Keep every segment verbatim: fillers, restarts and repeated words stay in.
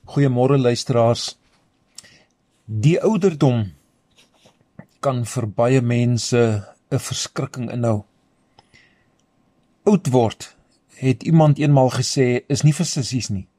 Goeiemôre luisteraars. Die ouderdom kan vir baie mense 'n verskrikking inhou. Oud word, het iemand eenmaal gesê, is nie vir sissies nie.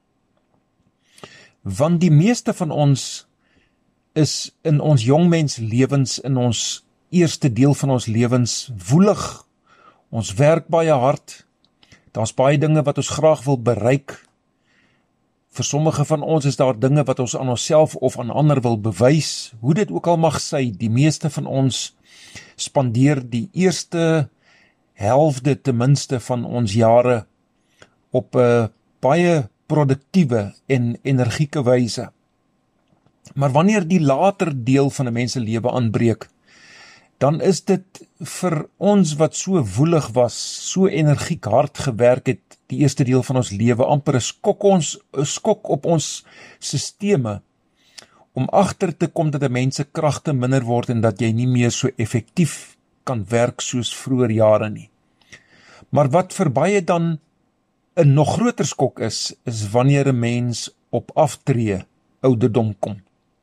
Want die meeste van ons is in ons jongmens lewens, in ons eerste deel van ons lewens, woelig. Ons werk baie hard. Daar's baie dinge wat ons graag wil bereik. Vir sommige van ons is daar dinge wat ons aan onsself of aan ander wil bewys. Hoe dit ook al mag sy, die meeste van ons spandeer die eerste helfte ten minste van ons jare op 'n baie produktiewe en energieke wyse. Maar wanneer die later deel van 'n mens se lewe aanbreek, dan is dit vir ons wat so woelig was, so energiek hard gewerk het, die eerste deel van ons lewe, amper 'n skok ons 'n skok op ons sisteme, om agter te kom dat 'n mens se kragte minder word en dat jy nie meer so effektief kan werk soos vroeër jare nie. Maar wat vir baie dan 'n nog groter skok is, is wanneer 'n mens op aftree ouderdom kom.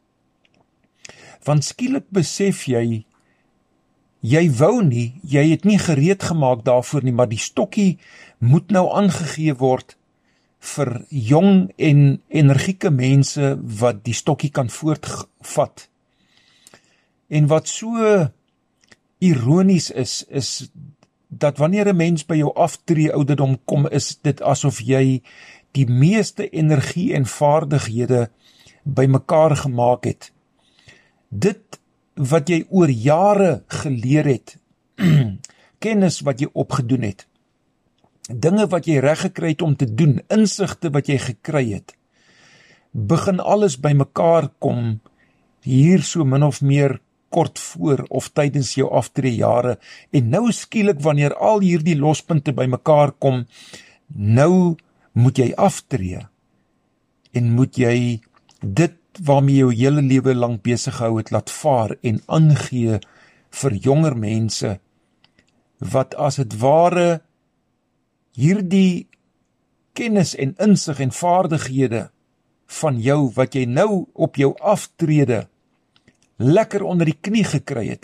Want skielik besef jy, jy wou nie, jy het nie gereed gemaak daarvoor nie, maar die stokkie moet nou aangegee word vir jong en energieke mense wat die stokkie kan voortvat. En wat so ironies is, is dat wanneer 'n mens by jou aftree ouderdom kom, is dit asof jy die meeste energie en vaardighede bymekaar gemaak het. Dit wat jy oor jare geleer het, kennis wat jy opgedoen het, dinge wat jy reg gekry het om te doen, insigte wat jy gekry het, begin alles bymekaar kom, hier so min of meer kort voor of tydens jou aftree jare, en nou skielik wanneer al hierdie lospunte bymekaar kom, nou moet jy aftree, en moet jy dit waarmee jou hele lewe lang besig gehou het, laat vaar en aangee vir jonger mense, wat as het ware hierdie kennis en insig en vaardighede van jou, wat jy nou op jou aftrede lekker onder die knie gekry het,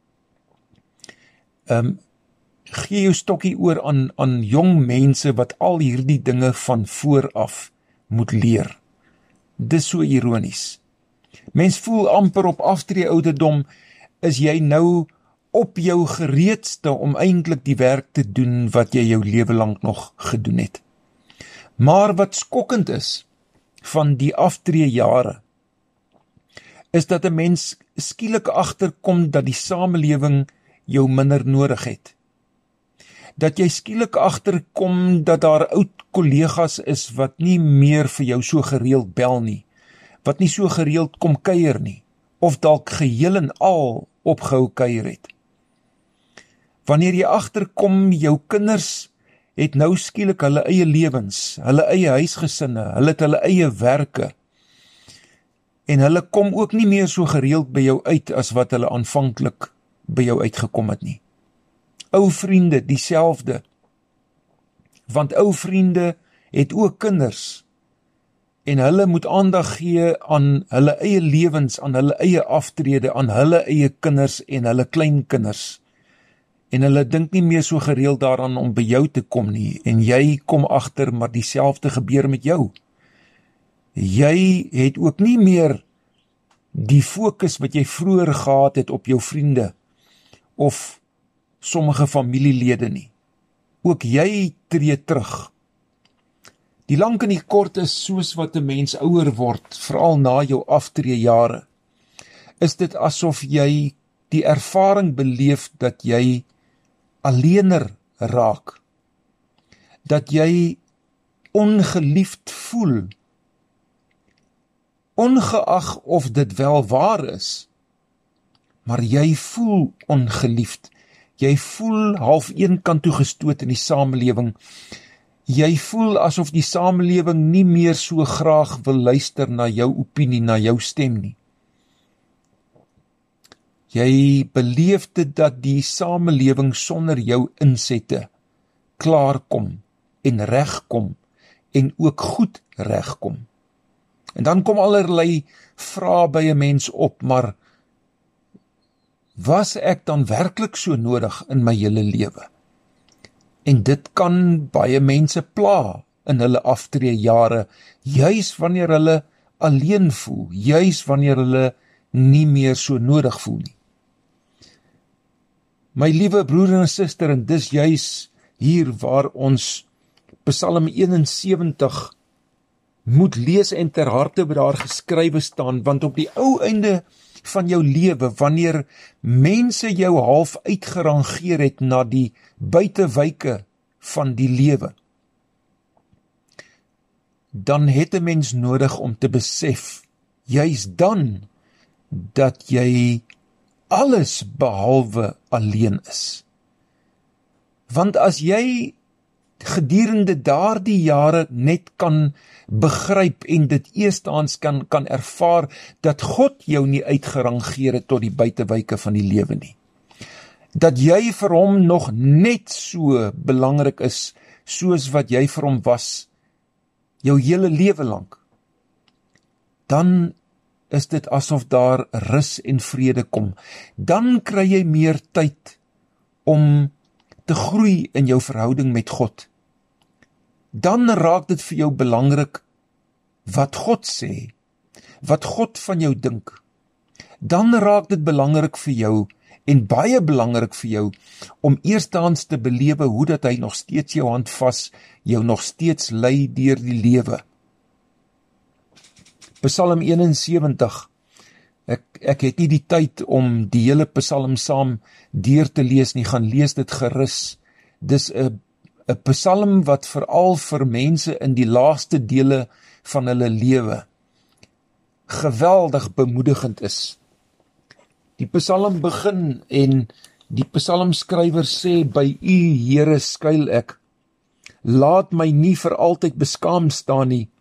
um, gee jou stokkie oor aan, aan jong mense wat al hierdie dinge van vooraf moet leer. Dis so ironies. Mens voel amper op aftree ouderdom, is jy nou op jou gereedste om eintlik die werk te doen wat jy jou lewe lank nog gedoen het. Maar wat skokkend is van die aftree jare, is dat 'n mens skielik agterkom dat die samelewing jou minder nodig het. Dat jy skielik agterkom dat daar oud kollegas is wat nie meer vir jou so gereeld bel nie, wat nie so gereeld kom kuier nie, of dalk geheel en al opgehou kuier het. Wanneer jy agterkom, jou kinders het nou skielik hulle eie lewens, hulle eie huisgesinne, hulle het hulle eie werke, en hulle kom ook nie meer so gereeld by jou uit as wat hulle aanvanklik by jou uitgekom het nie. Ou vriende, dieselfde, want ou vriende het ook kinders, en hulle moet aandag gee aan hulle eie lewens, aan hulle eie aftrede, aan hulle eie kinders en hulle kleinkinders, en hulle dink nie meer so gereeld daaraan om by jou te kom nie, en jy kom agter, maar dieselfde gebeur met jou. Jy het ook nie meer die fokus wat jy vroeër gehad het op jou vriende, of sommige familielede nie. Ook jy tree terug. Die lang en die kort is soos wat 'n mens ouer word, veral na jou aftree jare, is dit asof jy die ervaring beleef dat jy alleener raak, dat jy ongeliefd voel, ongeag of dit wel waar is, maar jy voel ongeliefd, jy voel half een kant toe gestoot in die samelewing, jy voel asof die samelewing nie meer so graag wil luister na jou opinie, na jou stem nie. Jy beleef dit dat die samelewing sonder jou insette klaarkom en regkom en ook goed regkom. En dan kom allerlei vrae by 'n mens op, maar was ek dan werklik so nodig in my hele lewe? En dit kan baie mense pla in hulle aftreejare, juis wanneer hulle alleen voel, juis wanneer hulle nie meer so nodig voel nie. My liewe broer en suster, en dis juis hier waar ons Psalm eenensewentig moet lees en ter harte by daar geskrywe staan, want op die ou einde van jou lewe, wanneer mense jou half uitgerangeer het na die buitewyke van die lewe, dan het 'n mens nodig om te besef, juis dan, dat jy alles behalwe alleen is. Want as jy gedurende daardie jare net kan begryp en dit eerstehands kan, kan ervaar, dat God jou nie uitgerangeer het tot die buitewyke van die lewe nie. Dat jy vir hom nog net so belangrik is, soos wat jy vir hom was, jou hele lewe lank, dan is dit asof daar rus en vrede kom. Dan kry jy meer tyd om te groei in jou verhouding met God. Dan raak dit vir jou belangrik wat God sê, wat God van jou dink. Dan raak dit belangrik vir jou, en baie belangrik vir jou, om eerstehands te belewe hoe dat hy nog steeds jou hand vas, jou nog steeds lei deur die lewe. Psalm eenensewentig, ek, ek het nie die tyd om die hele Psalm saam deur te lees nie, gaan lees dit gerus. Dis 'n 'n Psalm wat veral vir mense in die laaste dele van hulle lewe geweldig bemoedigend is. Die Psalm begin en die psalmskrywer sê, by U, Here, skuil ek. Laat my nie vir altyd beskaam staan nie.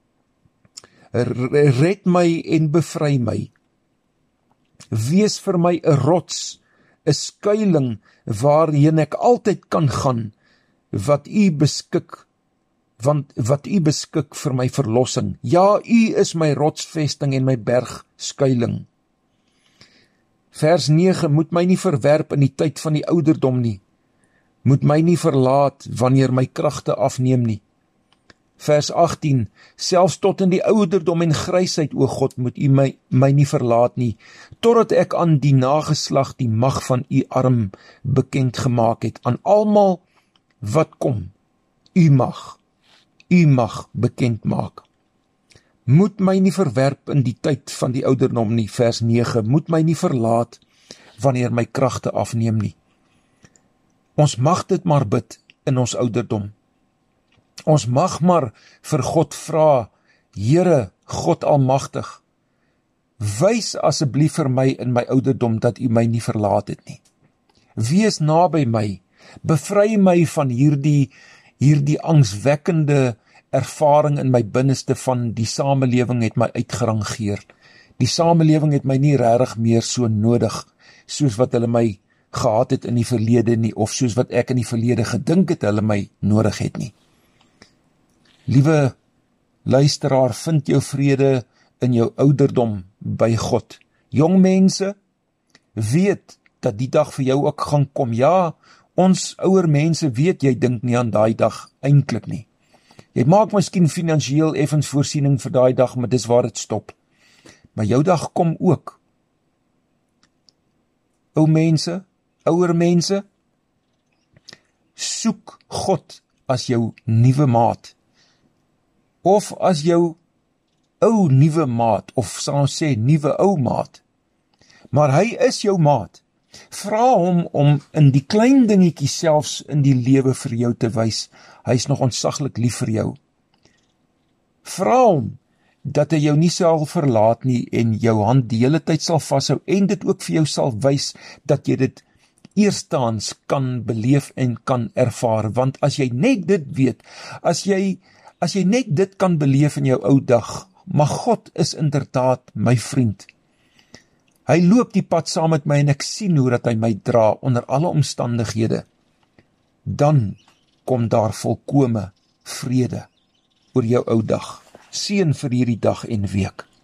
Red my en bevry my. Wees vir my 'n rots, 'n skuiling waarheen ek altyd kan gaan, wat U beskik, want wat U beskik vir my verlossing. Ja, U is my rotsvesting en my berg skuiling. Vers nege, moet my nie verwerp in die tyd van die ouderdom nie. Moet my nie verlaat wanneer my kragte afneem nie. Vers agttien, selfs tot in die ouderdom en grysheid, o God, moet U my, my nie verlaat nie, totdat ek aan die nageslag die mag van U arm bekend gemaak het, aan almal wat kom, U mag, U mag bekend maak. Moet my nie verwerp in die tyd van die ouderdom nie, vers nege, moet my nie verlaat wanneer my kragte afneem nie. Ons mag dit maar bid in ons ouderdom. Ons mag maar vir God vra, Here, God Almagtig, wys asseblief vir my in my ouderdom dat U my nie verlaat het nie. Wees naby my, bevry my van hierdie, hierdie angswekkende ervaring in my binneste van die samelewing het my uitgerangeer. Die samelewing het my nie regtig meer so nodig, soos wat hulle my gehad het in die verlede nie, of soos wat ek in die verlede gedink het hulle my nodig het nie. Liewe luisteraar, vind jou vrede in jou ouderdom by God. Jong mense, weet dat die dag vir jou ook gaan kom. Ja, ons ouer mense weet, jy dink nie aan daai dag eintlik nie. Jy maak miskien finansiëel effens voorsiening vir daai dag, maar dis waar dit stop. Maar jou dag kom ook. Ou mense, ouer mense, soek God as jou nuwe maat. Of as jou ou nuwe maat, of sal ons sê nuwe ou maat. Maar hy is jou maat. Vra hom om in die klein dingetjies selfs in die lewe vir jou te wys. Hy is nog ontsaglik lief vir jou. Vra hom dat hy jou nie sal verlaat nie en jou hand die hele tyd sal vashou en dit ook vir jou sal wys dat jy dit eerstehands kan beleef en kan ervaar. Want as jy net dit weet, as jy As jy net dit kan beleef in jou ou dag, maar God is inderdaad my vriend. Hy loop die pad saam met my en ek sien hoe dat hy my dra onder alle omstandighede. Dan kom daar volkome vrede oor jou ou dag. seën vir hierdie dag en week.